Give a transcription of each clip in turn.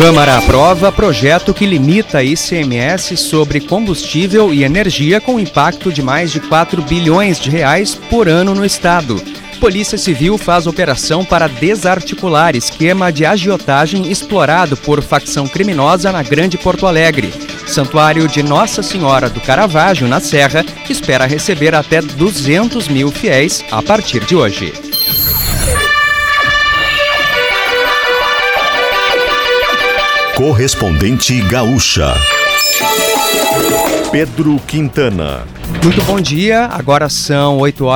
Câmara aprova projeto que limita ICMS sobre combustível e energia com impacto de mais de 4 bilhões de reais por ano no estado. Polícia Civil faz operação para desarticular esquema de agiotagem explorado por facção criminosa na Grande Porto Alegre. Santuário de Nossa Senhora do Caravaggio, na Serra, espera receber até 200 mil fiéis a partir de hoje. Correspondente Gaúcha. Pedro Quintana. Muito bom dia, agora são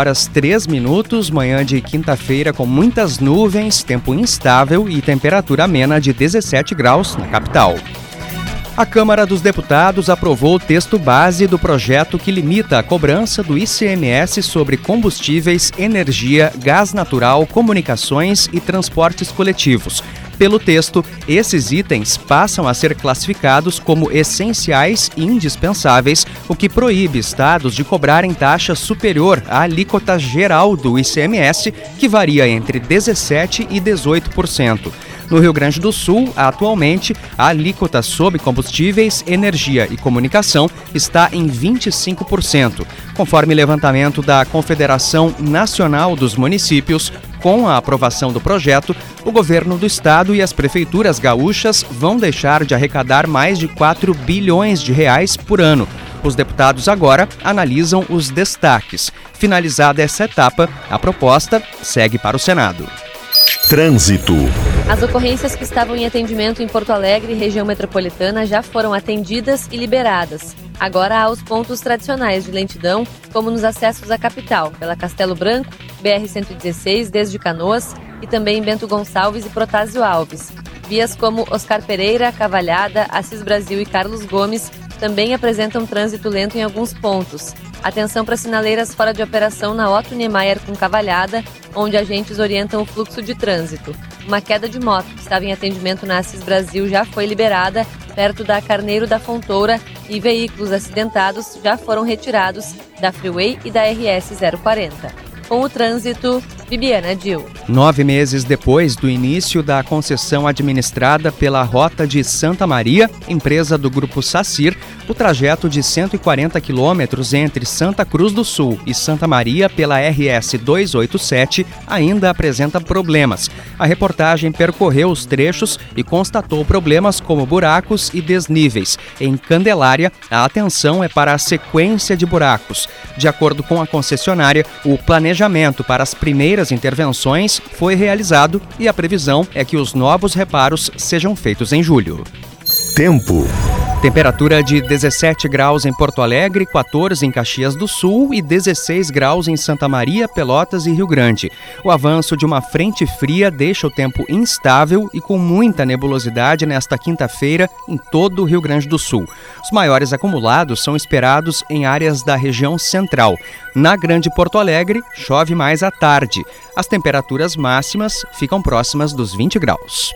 8h03, manhã de quinta-feira com muitas nuvens, tempo instável e temperatura amena de 17 graus na capital. A Câmara dos Deputados aprovou o texto base do projeto que limita a cobrança do ICMS sobre combustíveis, energia, gás natural, comunicações e transportes coletivos. Pelo texto, esses itens passam a ser classificados como essenciais e indispensáveis, o que proíbe estados de cobrarem taxa superior à alíquota geral do ICMS, que varia entre 17% e 18%. No Rio Grande do Sul, atualmente, a alíquota sobre combustíveis, energia e comunicação está em 25%. Conforme levantamento da Confederação Nacional dos Municípios, com a aprovação do projeto, o governo do estado e as prefeituras gaúchas vão deixar de arrecadar mais de 4 bilhões de reais por ano. Os deputados agora analisam os destaques. Finalizada essa etapa, a proposta segue para o Senado. Trânsito. As ocorrências que estavam em atendimento em Porto Alegre e região metropolitana já foram atendidas e liberadas. Agora há os pontos tradicionais de lentidão, como nos acessos à capital, pela Castelo Branco, BR-116 desde Canoas e também Bento Gonçalves e Protásio Alves. Vias como Oscar Pereira, Cavalhada, Assis Brasil e Carlos Gomes também apresentam trânsito lento em alguns pontos. Atenção para sinaleiras fora de operação na Otto Niemeyer com Cavalhada, onde agentes orientam o fluxo de trânsito. Uma queda de moto que estava em atendimento na Assis Brasil já foi liberada, perto da Carneiro da Fontoura, e veículos acidentados já foram retirados da Freeway e da RS 040. Com o trânsito, Bibiana Dil. 9 meses depois do início da concessão administrada pela Rota de Santa Maria, empresa do Grupo Sacir, o trajeto de 140 quilômetros entre Santa Cruz do Sul e Santa Maria pela RS 287 ainda apresenta problemas. A reportagem percorreu os trechos e constatou problemas como buracos e desníveis. Em Candelária, a atenção é para a sequência de buracos. De acordo com a concessionária, o planejamento para as primeiras intervenções foi realizado e a previsão é que os novos reparos sejam feitos em julho. Tempo. Temperatura de 17 graus em Porto Alegre, 14 em Caxias do Sul e 16 graus em Santa Maria, Pelotas e Rio Grande. O avanço de uma frente fria deixa o tempo instável e com muita nebulosidade nesta quinta-feira em todo o Rio Grande do Sul. Os maiores acumulados são esperados em áreas da região central. Na Grande Porto Alegre, chove mais à tarde. As temperaturas máximas ficam próximas dos 20 graus.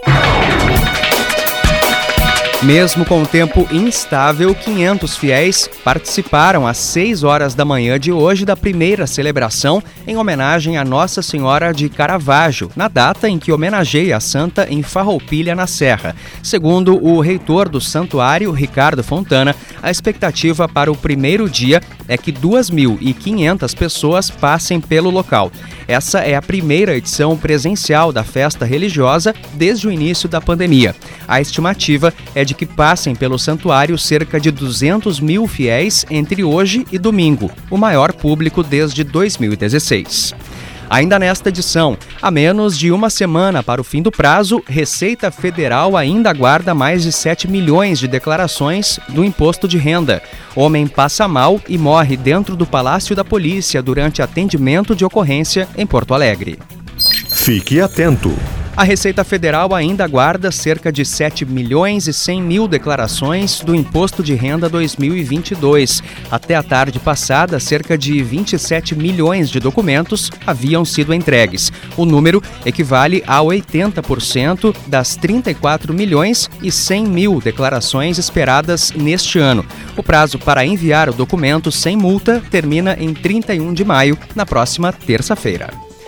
Mesmo com o tempo instável, 500 fiéis participaram às 6 horas da manhã de hoje da primeira celebração em homenagem a Nossa Senhora de Caravaggio, na data em que homenageia a santa em Farroupilha, na Serra. Segundo o reitor do santuário, Ricardo Fontana, a expectativa para o primeiro dia é que 2.500 pessoas passem pelo local. Essa é a primeira edição presencial da festa religiosa desde o início da pandemia. A estimativa é de que passem pelo santuário cerca de 200 mil fiéis entre hoje e domingo, o maior público desde 2016. Ainda nesta edição, a menos de uma semana para o fim do prazo, Receita Federal ainda aguarda mais de 7 milhões de declarações do imposto de renda. Homem passa mal e morre dentro do Palácio da Polícia durante atendimento de ocorrência em Porto Alegre. Fique atento. A Receita Federal ainda aguarda cerca de 7 milhões e 100 mil declarações do Imposto de Renda 2022. Até a tarde passada, cerca de 27 milhões de documentos haviam sido entregues. O número equivale a 80% das 34 milhões e 100 mil declarações esperadas neste ano. O prazo para enviar o documento sem multa termina em 31 de maio, na próxima terça-feira.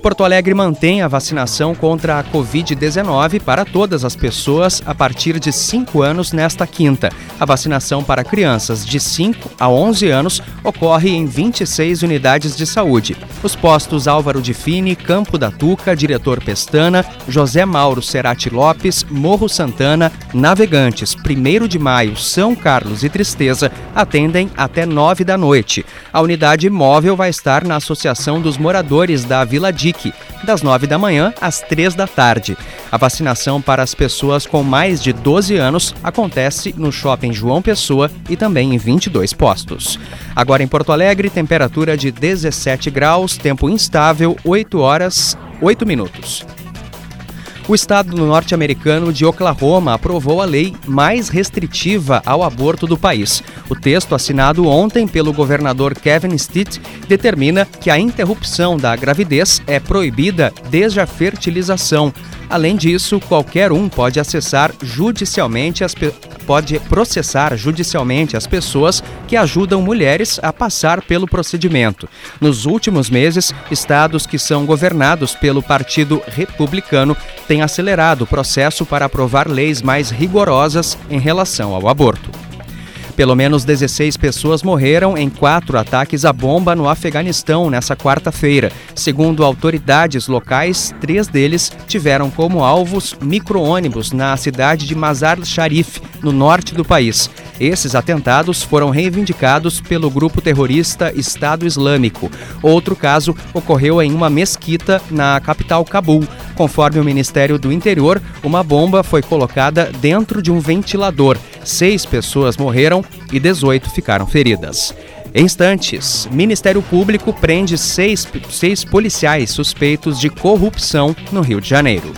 Porto Alegre mantém a vacinação contra a Covid-19 para todas as pessoas a partir de 5 anos nesta quinta. A vacinação para crianças de 5 a 11 anos ocorre em 26 unidades de saúde. Os postos Álvaro de Fini, Campo da Tuca, Diretor Pestana, José Mauro Cerati Lopes, Morro Santana, Navegantes, 1º de Maio, São Carlos e Tristeza atendem até 9 da noite. A unidade móvel vai estar na Associação dos Moradores da Vila Dique, das 9 da manhã às 3 da tarde. A vacinação para as pessoas com mais de 12 anos acontece no Shopping João Pessoa e também em 22 postos. Agora em Porto Alegre, temperatura de 17 graus, tempo instável, 8 horas, 8 minutos. O estado norte-americano de Oklahoma aprovou a lei mais restritiva ao aborto do país. O texto, assinado ontem pelo governador Kevin Stitt, determina que a interrupção da gravidez é proibida desde a fertilização. Além disso, qualquer um pode processar judicialmente as pessoas que ajudam mulheres a passar pelo procedimento. Nos últimos meses, estados que são governados pelo Partido Republicano têm acelerado o processo para aprovar leis mais rigorosas em relação ao aborto. Pelo menos 16 pessoas morreram em 4 ataques à bomba no Afeganistão nessa quarta-feira. Segundo autoridades locais, 3 deles tiveram como alvos micro-ônibus na cidade de Mazar-Sharif, no norte do país. Esses atentados foram reivindicados pelo grupo terrorista Estado Islâmico. Outro caso ocorreu em uma mesquita na capital Cabul. Conforme o Ministério do Interior, uma bomba foi colocada dentro de um ventilador. 6 pessoas morreram e 18 ficaram feridas. Em instantes, Ministério Público prende 6 policiais suspeitos de corrupção no Rio de Janeiro.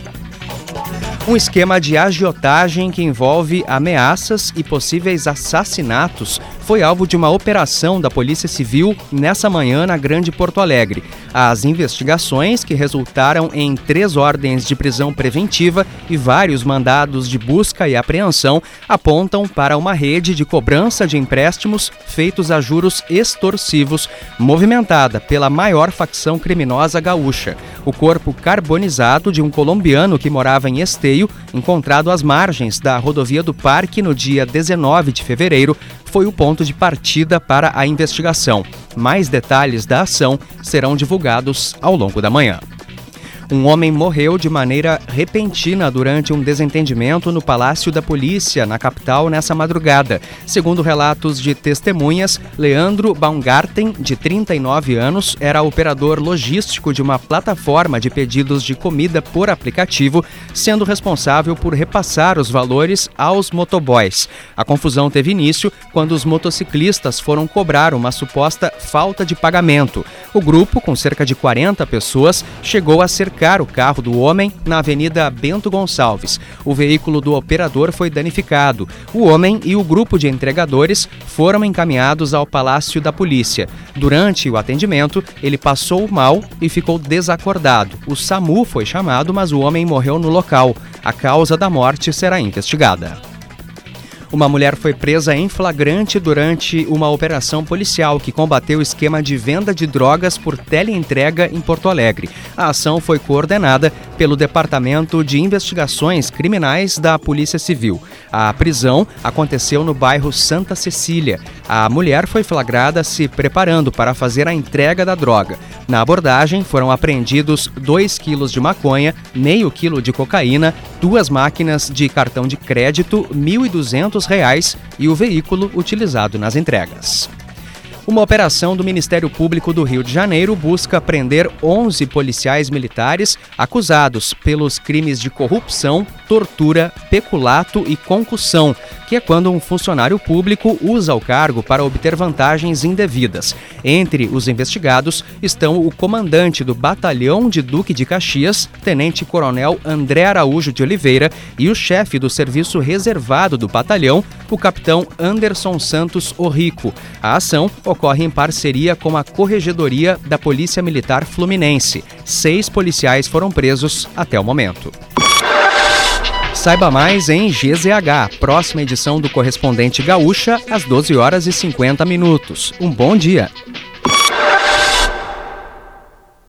Um esquema de agiotagem que envolve ameaças e possíveis assassinatos foi alvo de uma operação da Polícia Civil nessa manhã na Grande Porto Alegre. As investigações, que resultaram em 3 ordens de prisão preventiva e vários mandados de busca e apreensão, apontam para uma rede de cobrança de empréstimos feitos a juros extorsivos, movimentada pela maior facção criminosa gaúcha. O corpo carbonizado de um colombiano que morava em Esteio, encontrado às margens da rodovia do Parque no dia 19 de fevereiro, foi o ponto de partida para a investigação. Mais detalhes da ação serão divulgados ao longo da manhã. Um homem morreu de maneira repentina durante um desentendimento no Palácio da Polícia, na capital, nessa madrugada. Segundo relatos de testemunhas, Leandro Baumgarten, de 39 anos, era operador logístico de uma plataforma de pedidos de comida por aplicativo, sendo responsável por repassar os valores aos motoboys. A confusão teve início quando os motociclistas foram cobrar uma suposta falta de pagamento. O grupo, com cerca de 40 pessoas, chegou a cercar o carro do homem na Avenida Bento Gonçalves. O veículo do operador foi danificado. O homem e o grupo de entregadores foram encaminhados ao Palácio da Polícia. Durante o atendimento, ele passou mal e ficou desacordado. O SAMU foi chamado, mas o homem morreu no local. A causa da morte será investigada. Uma mulher foi presa em flagrante durante uma operação policial que combateu o esquema de venda de drogas por teleentrega em Porto Alegre. A ação foi coordenada pelo Departamento de Investigações Criminais da Polícia Civil. A prisão aconteceu no bairro Santa Cecília. A mulher foi flagrada se preparando para fazer a entrega da droga. Na abordagem, foram apreendidos 2 quilos de maconha, meio quilo de cocaína, 2 máquinas de cartão de crédito, R$ 1.200 e o veículo utilizado nas entregas. Uma operação do Ministério Público do Rio de Janeiro busca prender 11 policiais militares acusados pelos crimes de corrupção, tortura, peculato e concussão, que é quando um funcionário público usa o cargo para obter vantagens indevidas. Entre os investigados estão o comandante do Batalhão de Duque de Caxias, Tenente-Coronel André Araújo de Oliveira, e o chefe do serviço reservado do batalhão, o capitão Anderson Santos Orrico. A ação ocorre em parceria com a Corregedoria da Polícia Militar Fluminense. 6 policiais foram presos até o momento. Saiba mais em GZH, próxima edição do Correspondente Gaúcha, às 12h50. Um bom dia!